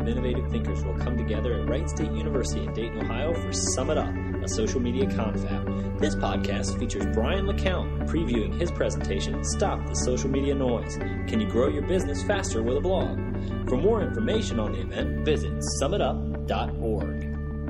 innovative thinkers will come together at Wright State University in Dayton, Ohio for Summit Up, a social media confab. This podcast features Brian LeCount previewing his presentation, Stop the Social Media Noise. Can you grow your business faster with a blog? For more information on the event, visit summitup.org.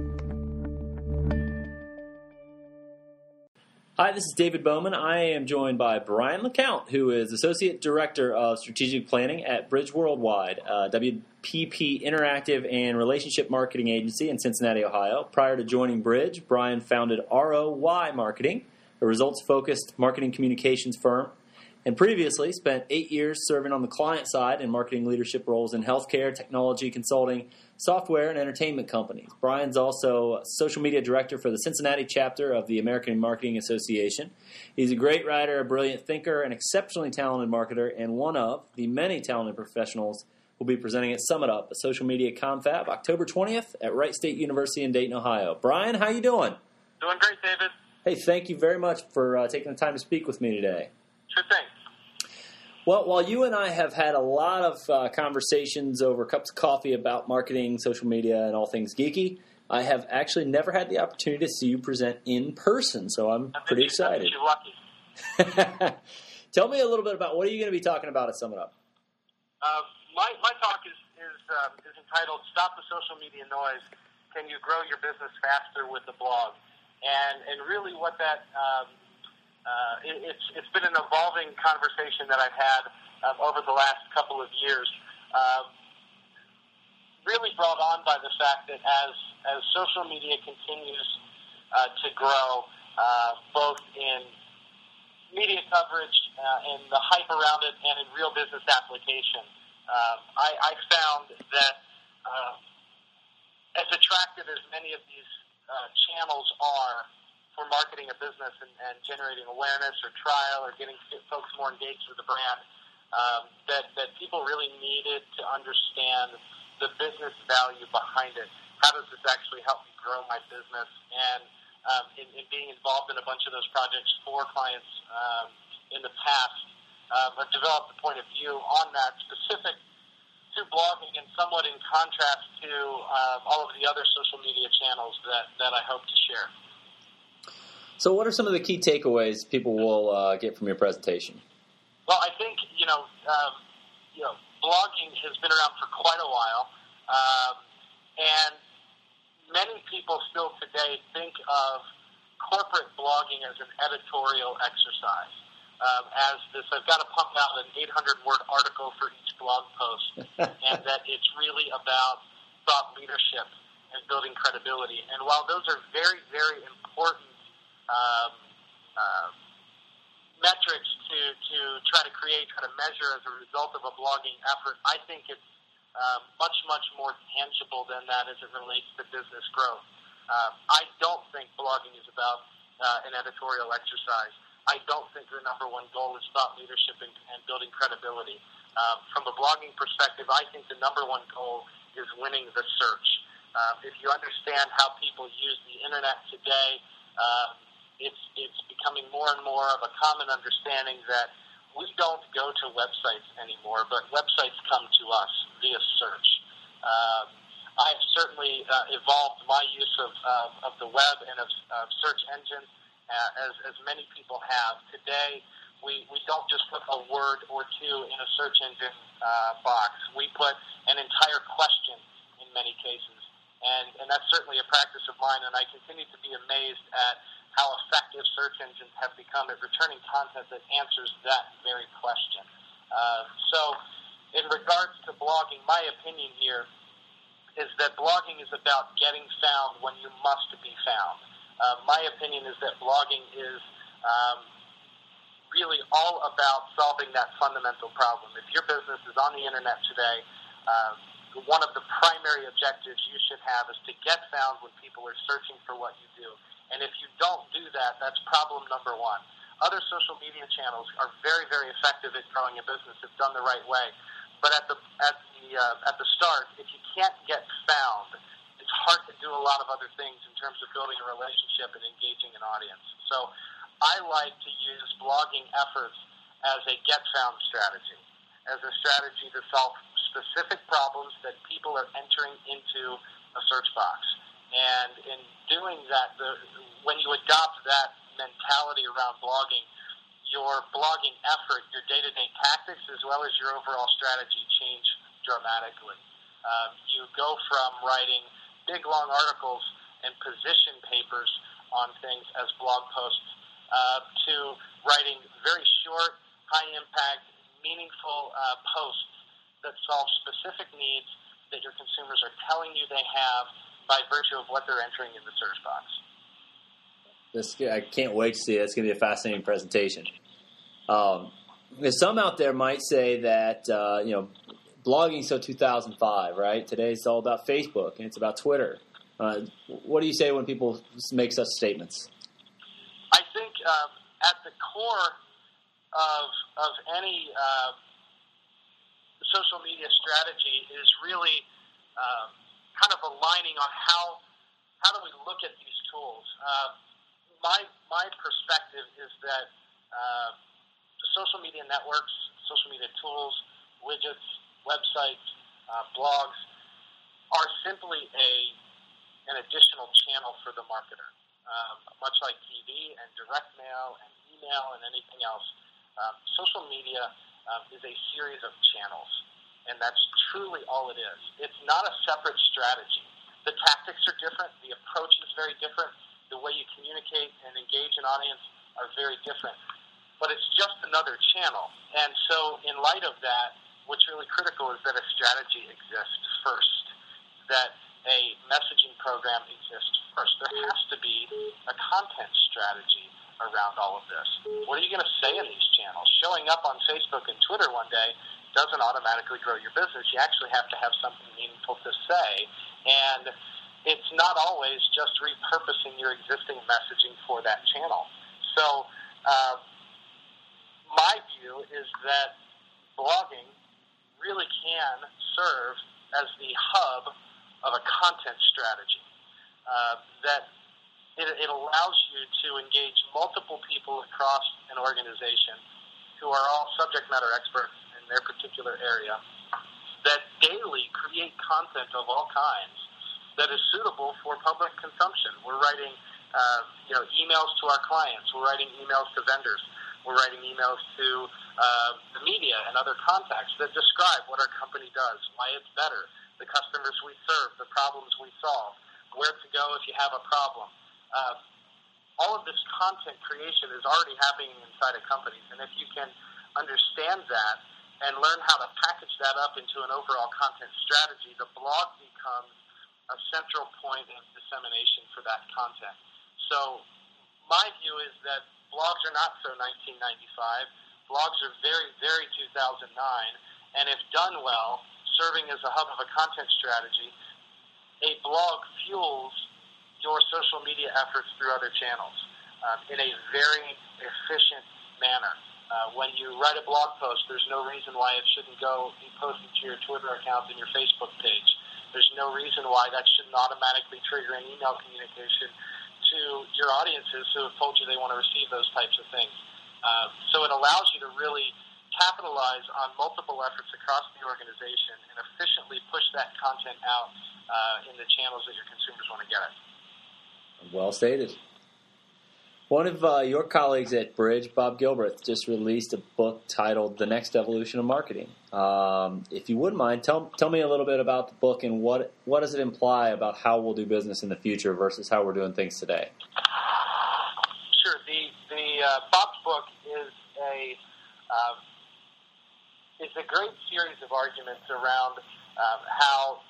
Hi, this is David Bowman. I am joined by Brian LeCount, who is Associate Director of Strategic Planning at Bridge Worldwide, WPP Interactive and Relationship Marketing Agency in Cincinnati, Ohio. Prior to joining Bridge, Brian founded ROY Marketing, a results-focused marketing communications firm, and previously spent 8 years serving on the client side in marketing leadership roles in healthcare, technology, consulting, software, and entertainment companies. Brian's also social media director for the Cincinnati chapter of the American Marketing Association. He's a great writer, a brilliant thinker, an exceptionally talented marketer, and one of the many talented professionals who will be presenting at Summit Up, a social media confab, October 20th at Wright State University in Dayton, Ohio. Brian, how you doing? Doing great, David. Hey, thank you very much for taking the time to speak with me today. Sure thing. Well, while you and I have had a lot of conversations over cups of coffee about marketing, social media, and all things geeky, I have actually never had the opportunity to see you present in person, so I'm pretty excited. You're lucky. Tell me a little bit about what are you going to be talking about at Summit Up? My talk is entitled "Stop the Social Media Noise. Can you grow your business faster with the blog?" And really, what that it's been an evolving conversation that I've had over the last couple of years, really brought on by the fact that as social media continues to grow, both in media coverage and the hype around it and in real business application, I found that as attractive as many of these channels are for marketing a business and generating awareness or trial or getting folks more engaged with the brand, that people really needed to understand the business value behind it. How does this actually help me grow my business? And in being involved in a bunch of those projects for clients in the past, I've developed a point of view on that specific to blogging and somewhat in contrast to all of the other social media channels that I hope to share. So what are some of the key takeaways people will get from your presentation? Well, I think, blogging has been around for quite a while, and many people still today think of corporate blogging as an editorial exercise, as this, I've got to pump out an 800-word article for each blog post, and that it's really about thought leadership and building credibility. And while those are very, very important metrics to try to measure as a result of a blogging effort, I think it's much, much more tangible than that as it relates to business growth. I don't think blogging is about an editorial exercise. I don't think the number one goal is thought leadership and building credibility. From a blogging perspective, I think the number one goal is winning the search. If you understand how people use the internet today, it's becoming more and more of a common understanding that we don't go to websites anymore, but websites come to us via search. I've certainly evolved my use of the web and of search engines, as many people have. Today, we don't just put a word or two in a search engine box. We put an entire question in many cases. And that's certainly a practice of mine, and I continue to be amazed at how effective search engines have become at returning content that answers that very question. So in regards to blogging, my opinion here is that blogging is about getting found when you must be found. My opinion is that blogging is really all about solving that fundamental problem. If your business is on the internet today, one of the primary objectives you should have is to get found when people are searching for what you do. And if you don't do that, that's problem number one. Other social media channels are very, very effective at growing a business if done the right way. But at the start, if you can't get found, it's hard to do a lot of other things in terms of building a relationship and engaging an audience. So I like to use blogging efforts as a get found strategy, as a strategy to solve specific problems that people are entering into a search box. And in doing that, when you adopt that mentality around blogging, your blogging effort, your day-to-day tactics, as well as your overall strategy change dramatically. You go from writing big, long articles and position papers on things as blog posts to writing very short, high-impact, meaningful posts that solve specific needs that your consumers are telling you they have by virtue of what they're entering in the search box. I can't wait to see it. It's going to be a fascinating presentation. Some out there might say that, blogging so 2005, right? Today it's all about Facebook and it's about Twitter. What do you say when people make such statements? I think at the core of any social media strategy is really kind of aligning on how do we look at these tools. My perspective is that social media networks, social media tools, widgets, websites, blogs are simply an additional channel for the marketer. Much like TV and direct mail and email and anything else, social media is a series of channels. And that's truly all it is. It's not a separate strategy. The tactics are different. The approach is very different. The way you communicate and engage an audience are very different. But it's just another channel. And so in light of that, what's really critical is that a strategy exists first, that a messaging program exists first. There has to be a content strategy around all of this. What are you going to say in these channels? Showing up on Facebook and Twitter one day doesn't automatically grow your business. You actually have to have something meaningful to say, and it's not always just repurposing your existing messaging for that channel. So my view is that blogging really can serve as the hub of a content strategy, that it allows you to engage multiple people across an organization who are all subject matter experts in their particular area, that daily create content of all kinds that is suitable for public consumption. We're writing emails to our clients. We're writing emails to vendors. We're writing emails to the media and other contacts that describe what our company does, why it's better, the customers we serve, the problems we solve, where to go if you have a problem. All of this content creation is already happening inside of companies, and if you can understand that and learn how to package that up into an overall content strategy, the blog becomes a central point of dissemination for that content. So my view is that blogs are not so 1995. Blogs are very, very 2009, and if done well, serving as a hub of a content strategy, a blog fuels your social media efforts through other channels in a very efficient manner. When you write a blog post, there's no reason why it shouldn't go be posted to your Twitter account and your Facebook page. There's no reason why that shouldn't automatically trigger an email communication to your audiences who have told you they want to receive those types of things. So it allows you to really capitalize on multiple efforts across the organization and efficiently push that content out in the channels that your consumers want to get it. Well stated. One of your colleagues at Bridge, Bob Gilbreth, just released a book titled The Next Evolution of Marketing. If you wouldn't mind, tell me a little bit about the book and what does it imply about how we'll do business in the future versus how we're doing things today? Sure. The Bob's book is a great series of arguments around how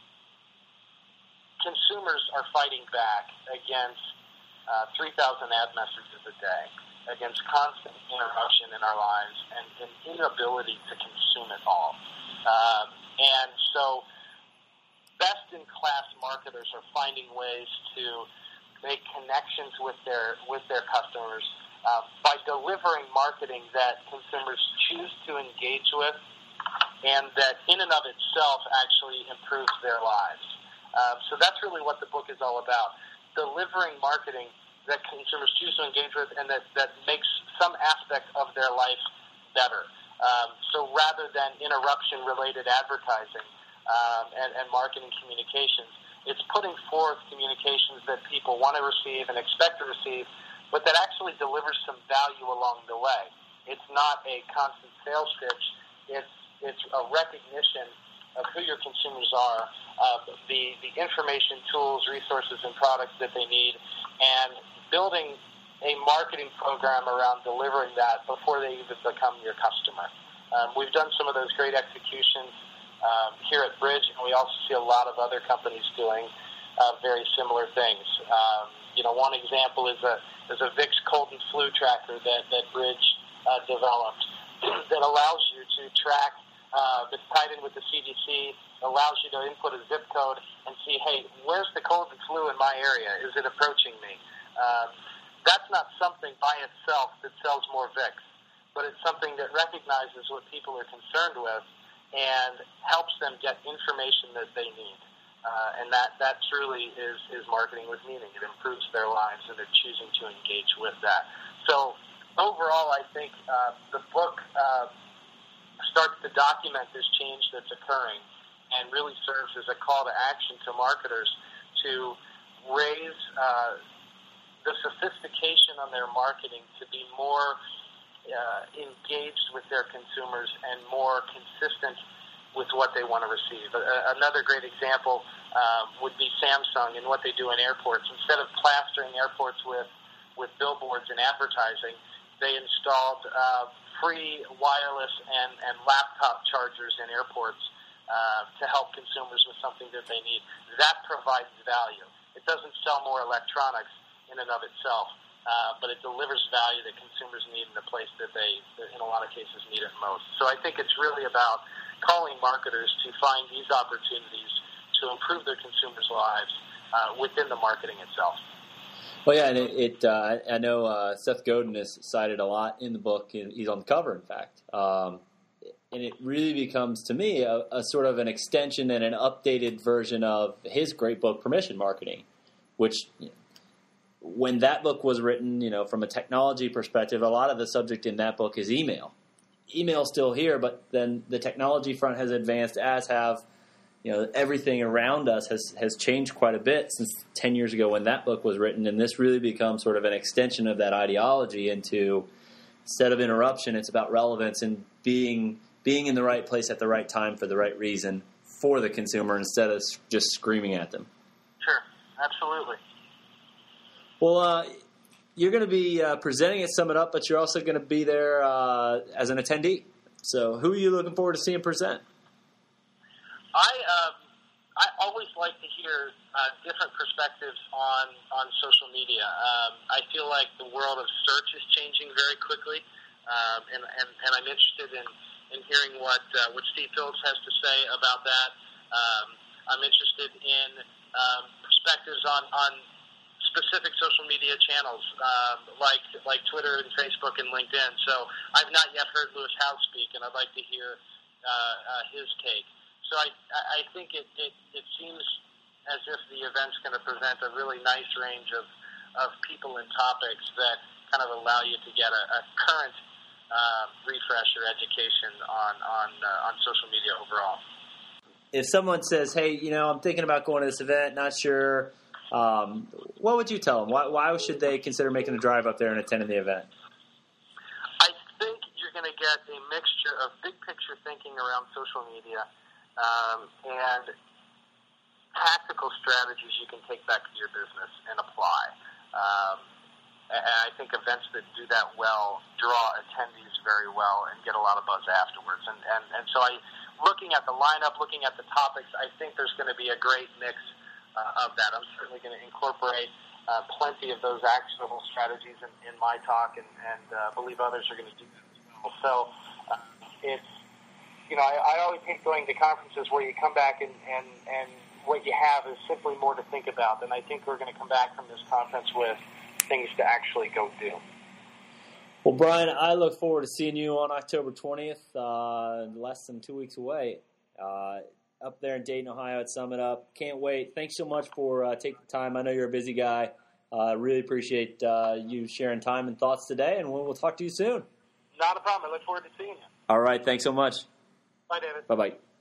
consumers are fighting back against 3,000 ad messages a day, against constant interruption in our lives and an inability to consume it all. And so best-in-class marketers are finding ways to make connections with their customers by delivering marketing that consumers choose to engage with and that in and of itself actually improves their lives. So that's really what the book is all about, delivering marketing that consumers choose to engage with and that makes some aspect of their life better. So rather than interruption-related advertising and marketing communications, it's putting forth communications that people want to receive and expect to receive, but that actually delivers some value along the way. It's not a constant sales pitch. It's a recognition of who your consumers are, the information, tools, resources, and products that they need, and building a marketing program around delivering that before they even become your customer. We've done some of those great executions here at Bridge, and we also see a lot of other companies doing very similar things. One example is a Vicks cold and flu tracker that Bridge developed that allows you to track, that's tied in with the CDC, allows you to input a zip code and see, hey, where's the cold and flu in my area? Is it approaching me? That's not something by itself that sells more Vicks, but it's something that recognizes what people are concerned with and helps them get information that they need. And that truly is marketing with meaning. It improves their lives, and they're choosing to engage with that. So overall, I think the book starts to document this change that's occurring and really serves as a call to action to marketers to raise the sophistication on their marketing to be more engaged with their consumers and more consistent with what they want to receive. Another great example would be Samsung and what they do in airports. Instead of plastering airports with billboards and advertising, they installed free wireless and laptop chargers in airports to help consumers with something that they need. That provides value. It doesn't sell more electronics in and of itself, but it delivers value that consumers need in the place that they, in a lot of cases, need it most. So I think it's really about calling marketers to find these opportunities to improve their consumers' lives within the marketing itself. Well, yeah, and I know Seth Godin is cited a lot in the book. He's on the cover, in fact. And it really becomes, to me, a sort of an extension and an updated version of his great book, Permission Marketing, which, when that book was written, from a technology perspective, a lot of the subject in that book is email. Email's still here, but then the technology front has advanced, as have, everything around us has changed quite a bit since 10 years ago when that book was written, and this really becomes sort of an extension of that ideology into, instead of interruption, it's about relevance and being in the right place at the right time for the right reason for the consumer instead of just screaming at them. Sure, absolutely. Well, you're going to be presenting at Summit Up, but you're also going to be there as an attendee. So who are you looking forward to seeing present? I always like to hear different perspectives on social media. I feel like the world of search is changing very quickly, and I'm interested in hearing what Steve Phillips has to say about that. I'm interested in perspectives on specific social media channels like Twitter and Facebook and LinkedIn. So I've not yet heard Lewis Howes speak, and I'd like to hear his take. So I think it seems as if the event's going to present a really nice range of people and topics that kind of allow you to get a current refresher education on social media overall. If someone says, hey, I'm thinking about going to this event, not sure, what would you tell them? Why should they consider making a drive up there and attending the event? I think you're going to get a mixture of big picture thinking around social media and tactical strategies you can take back to your business and apply. And I think events that do that well draw attendees very well and get a lot of buzz afterwards. And so looking at the lineup, looking at the topics, I think there's going to be a great mix of that. I'm certainly going to incorporate plenty of those actionable strategies in my talk, and believe others are going to do that as well. So it's, I always hate going to conferences where you come back and what you have is simply more to think about. And I think we're going to come back from this conference with things to actually go do. Well, Brian, I look forward to seeing you on October 20th, less than 2 weeks away, up there in Dayton, Ohio at Summit Up. Can't wait. Thanks so much for taking the time. I know you're a busy guy. Really appreciate you sharing time and thoughts today, and we'll talk to you soon. Not a problem. I look forward to seeing you. All right. Thanks so much. Bye, David. Bye-bye.